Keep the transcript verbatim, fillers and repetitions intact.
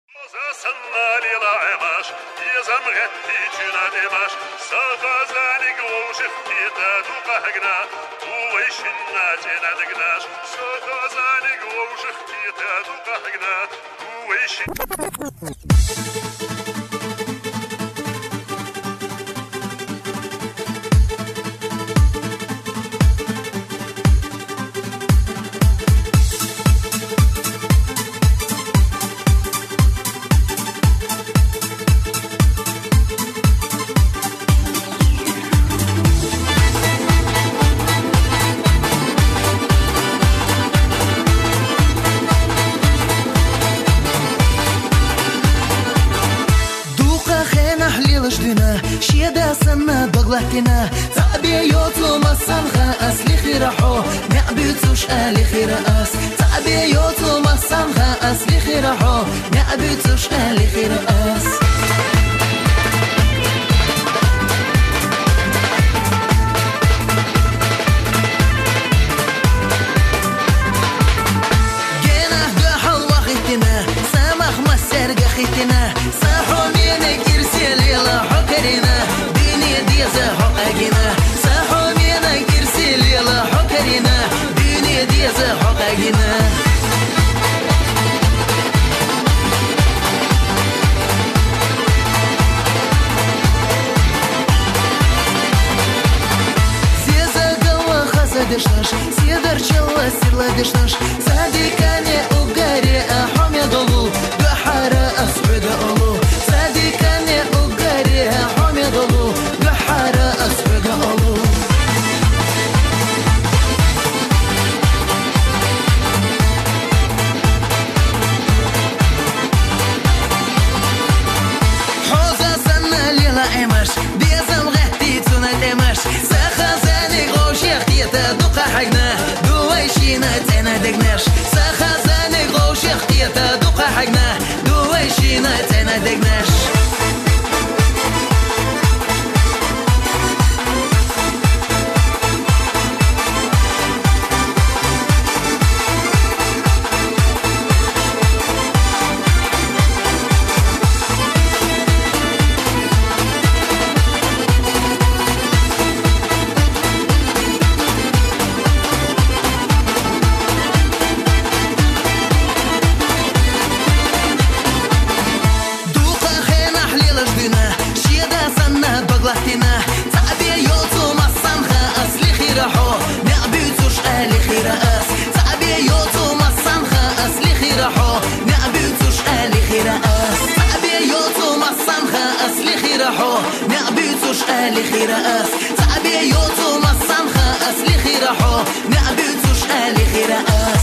بغلتنا تعبي يوتو مصنغة أسلي خيرحو نعبيتوش آلي خير أس تعبي يوتو مصنغة أسلي خيرحو نعبيتوش آلي خير أس جينا دحل وخيتنا سامخ مسرق خيتنا صاحو مينك إرسالي لحكرنا ديزا حقاقنا صاحو مينك إرسالي لحكرنا ديني ديزا حقاقنا دشناش سيدر چلا سيرلا دشناش صديقاني угари احمي долу بحارة اسود الله صديقاني угари احمي долу بحارة اسود الله حوزة سنة ليلة امش بيزم غتي تونا دمش سخزاني غوشي اختيتا دوقا حقنا دويشينا تينا دقناش سخزاني غوشي اختيتا دوقا حقنا دويشينا تينا دقناش تعبي يوتو مصنخة أصلي خيرحو نعبيتوش آلي خير أس تعبي يوتو مصنخة أصلي خيرحو نعبيتوش آلي خير أس تعبي يوتو مصنخة أصلي خيرحو نعبيتوش آلي خير أس تعبي يوتو مصنخة أصلي خيرحو نعبيتوش آلي خير أس